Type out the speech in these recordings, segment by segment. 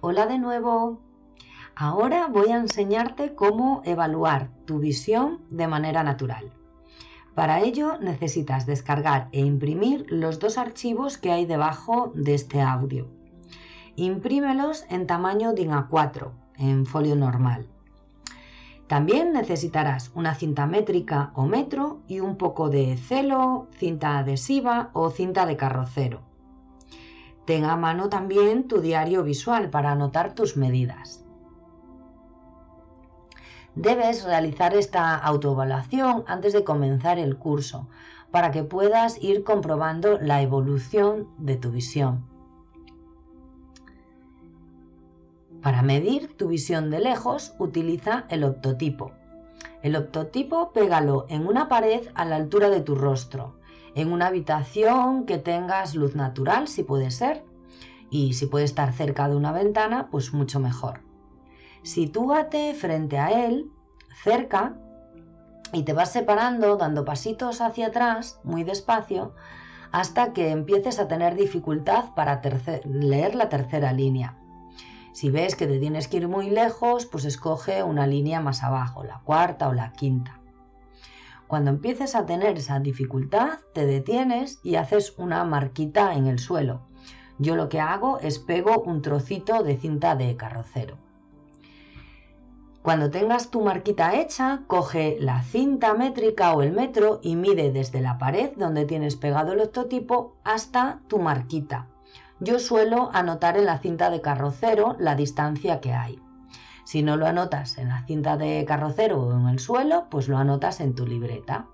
Hola de nuevo. Ahora voy a enseñarte cómo evaluar tu visión de manera natural. Para ello necesitas descargar e imprimir los dos archivos que hay debajo de este audio. Imprímelos en tamaño DIN A4, en folio normal. También necesitarás una cinta métrica o metro y un poco de celo, cinta adhesiva o cinta de carrocero. Ten a mano también tu diario visual para anotar tus medidas. Debes realizar esta autoevaluación antes de comenzar el curso para que puedas ir comprobando la evolución de tu visión. Para medir tu visión de lejos, utiliza el optotipo. El optotipo pégalo en una pared a la altura de tu rostro, en una habitación que tengas luz natural, si puede ser, y si puede estar cerca de una ventana, pues mucho mejor. Sitúate frente a él, cerca, y te vas separando dando pasitos hacia atrás, muy despacio, hasta que empieces a tener dificultad para leer la tercera línea. Si ves que te tienes que ir muy lejos, pues escoge una línea más abajo, la cuarta o la quinta. Cuando empieces a tener esa dificultad, te detienes y haces una marquita en el suelo. Yo lo que hago es pego un trocito de cinta de carrocero. Cuando tengas tu marquita hecha, coge la cinta métrica o el metro y mide desde la pared donde tienes pegado el optotipo hasta tu marquita. Yo suelo anotar en la cinta de carrocero la distancia que hay. Si no lo anotas en la cinta de carrocero o en el suelo, pues lo anotas en tu libreta.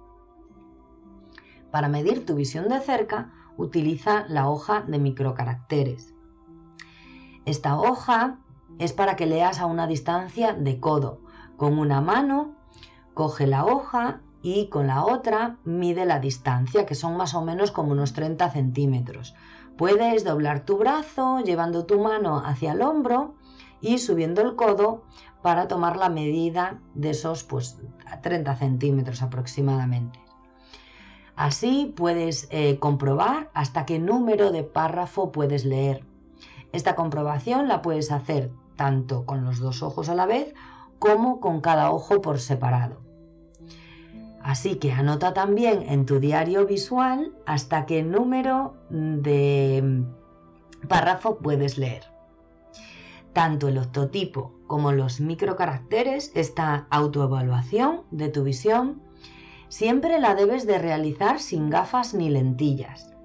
Para medir tu visión de cerca, utiliza la hoja de microcaracteres. Esta hoja es para que leas a una distancia de codo. Con una mano coge la hoja y con la otra mide la distancia, que son más o menos como unos 30 centímetros. Puedes doblar tu brazo llevando tu mano hacia el hombro y subiendo el codo para tomar la medida de esos 30 centímetros aproximadamente. Así puedes comprobar hasta qué número de párrafo puedes leer. Esta comprobación la puedes hacer tanto con los dos ojos a la vez como con cada ojo por separado. Así que anota también en tu diario visual hasta qué número de párrafo puedes leer. Tanto el optotipo como los microcaracteres, esta autoevaluación de tu visión, siempre la debes de realizar sin gafas ni lentillas.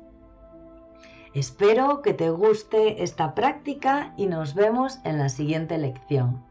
Espero que te guste esta práctica y nos vemos en la siguiente lección.